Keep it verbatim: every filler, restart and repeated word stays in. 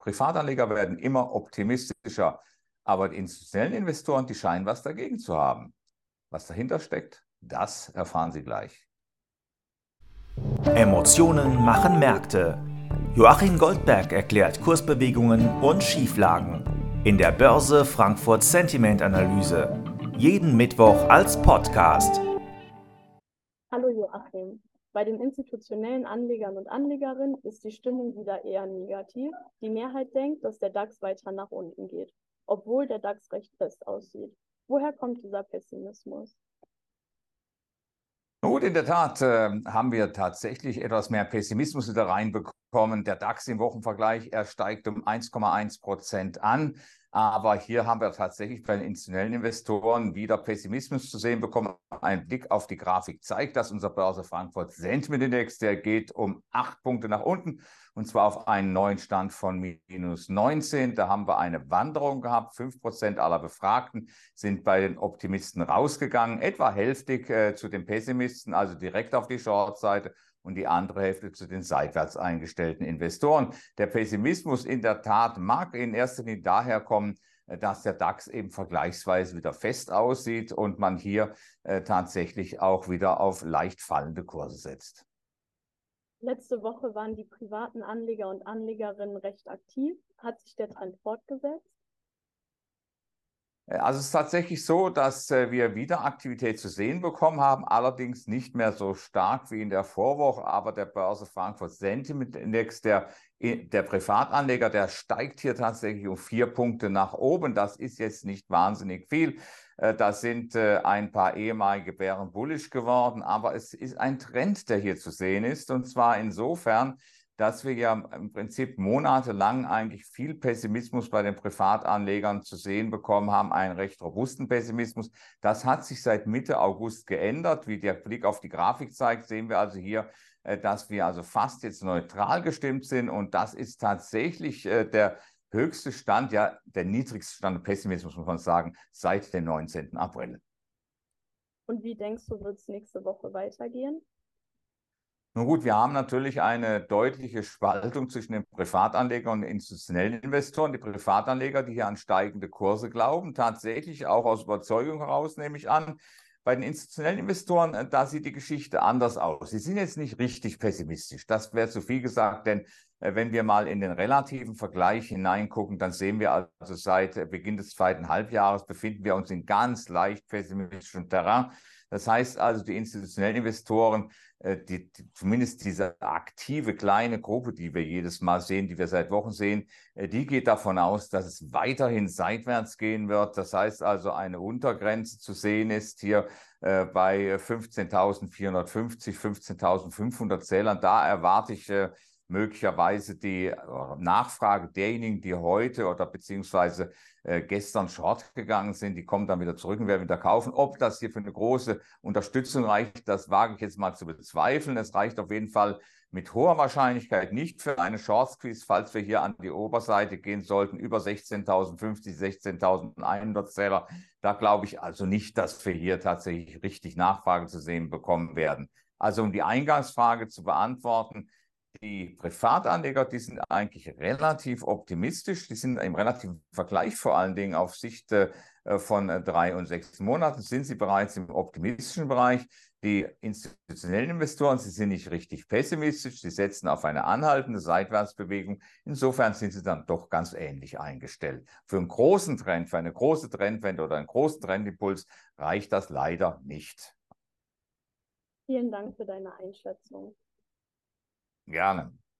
Privatanleger werden immer optimistischer, aber die institutionellen Investoren, die scheinen was dagegen zu haben. Was dahinter steckt, das erfahren Sie gleich. Emotionen machen Märkte. Joachim Goldberg erklärt Kursbewegungen und Schieflagen in der Börse Frankfurt Sentiment Analyse. Jeden Mittwoch als Podcast. Hallo Joachim. Bei den institutionellen Anlegern und Anlegerinnen ist die Stimmung wieder eher negativ. Die Mehrheit denkt, dass der DAX weiter nach unten geht, obwohl der DAX recht fest aussieht. Woher kommt dieser Pessimismus? Gut, in der Tat äh, haben wir tatsächlich etwas mehr Pessimismus wieder reinbekommen. Der DAX im Wochenvergleich, er steigt um eins Komma eins Prozent an. Aber hier haben wir tatsächlich bei den institutionellen Investoren wieder Pessimismus zu sehen bekommen. Ein Blick auf die Grafik zeigt, dass unser Börse Frankfurt Sentiment Index, der geht um acht Punkte nach unten, und zwar auf einen neuen Stand von minus neunzehn. Da haben wir eine Wanderung gehabt. fünf Prozent aller Befragten sind bei den Optimisten rausgegangen, etwa hälftig äh, zu den Pessimisten, also direkt auf die Short-Seite, und die andere Hälfte zu den seitwärts eingestellten Investoren. Der Pessimismus in der Tat mag in erster Linie daher kommen, dass der DAX eben vergleichsweise wieder fest aussieht und man hier äh, tatsächlich auch wieder auf leicht fallende Kurse setzt. Letzte Woche waren die privaten Anleger und Anlegerinnen recht aktiv. Hat sich der Trend fortgesetzt? Also es ist tatsächlich so, dass wir wieder Aktivität zu sehen bekommen haben, allerdings nicht mehr so stark wie in der Vorwoche, aber der Börse Frankfurt Sentiment Index, der, der Privatanleger, der steigt hier tatsächlich um vier Punkte nach oben. Das ist jetzt nicht wahnsinnig viel. Da sind ein paar ehemalige Bären bullish geworden, aber es ist ein Trend, der hier zu sehen ist, und zwar insofern, dass wir ja im Prinzip monatelang eigentlich viel Pessimismus bei den Privatanlegern zu sehen bekommen haben, einen recht robusten Pessimismus. Das hat sich seit Mitte August geändert. Wie der Blick auf die Grafik zeigt, sehen wir also hier, dass wir also fast jetzt neutral gestimmt sind, und das ist tatsächlich der höchste Stand, ja der niedrigste Stand des Pessimismus, muss man sagen, seit dem neunzehnten April. Und wie denkst du, wird es nächste Woche weitergehen? Nun gut, wir haben natürlich eine deutliche Spaltung zwischen den Privatanlegern und den institutionellen Investoren. Die Privatanleger, die hier an steigende Kurse glauben, tatsächlich auch aus Überzeugung heraus, nehme ich an. Bei den institutionellen Investoren, da sieht die Geschichte anders aus. Sie sind jetzt nicht richtig pessimistisch. Das wäre zu viel gesagt, denn wenn wir mal in den relativen Vergleich hineingucken, dann sehen wir also, seit Beginn des zweiten Halbjahres befinden wir uns in ganz leicht pessimistischem Terrain. Das heißt also, die institutionellen Investoren, die, die, zumindest diese aktive kleine Gruppe, die wir jedes Mal sehen, die wir seit Wochen sehen, die geht davon aus, dass es weiterhin seitwärts gehen wird. Das heißt also, eine Untergrenze zu sehen ist hier äh, bei fünfzehntausendvierhundertfünfzig, fünfzehntausendfünfhundert Zählern. Da erwarte ich äh, möglicherweise die Nachfrage derjenigen, die heute oder beziehungsweise äh, gestern short gegangen sind, die kommen dann wieder zurück und werden wieder kaufen. Ob das hier für eine große Unterstützung reicht, das wage ich jetzt mal zu bezweifeln. Es reicht auf jeden Fall mit hoher Wahrscheinlichkeit nicht für eine Short Squeeze, falls wir hier an die Oberseite gehen sollten, über sechzehntausendfünfzig, sechzehntausendeinhundert Zähler. Da glaube ich also nicht, dass wir hier tatsächlich richtig Nachfrage zu sehen bekommen werden. Also um die Eingangsfrage zu beantworten: Die Privatanleger, die sind eigentlich relativ optimistisch. Die sind im relativen Vergleich vor allen Dingen auf Sicht äh, von äh, drei und sechs Monaten sind sie bereits im optimistischen Bereich. Die institutionellen Investoren, sie sind nicht richtig pessimistisch. Sie setzen auf eine anhaltende Seitwärtsbewegung. Insofern sind sie dann doch ganz ähnlich eingestellt. Für einen großen Trend, für eine große Trendwende oder einen großen Trendimpuls reicht das leider nicht. Vielen Dank für deine Einschätzung. Gerne.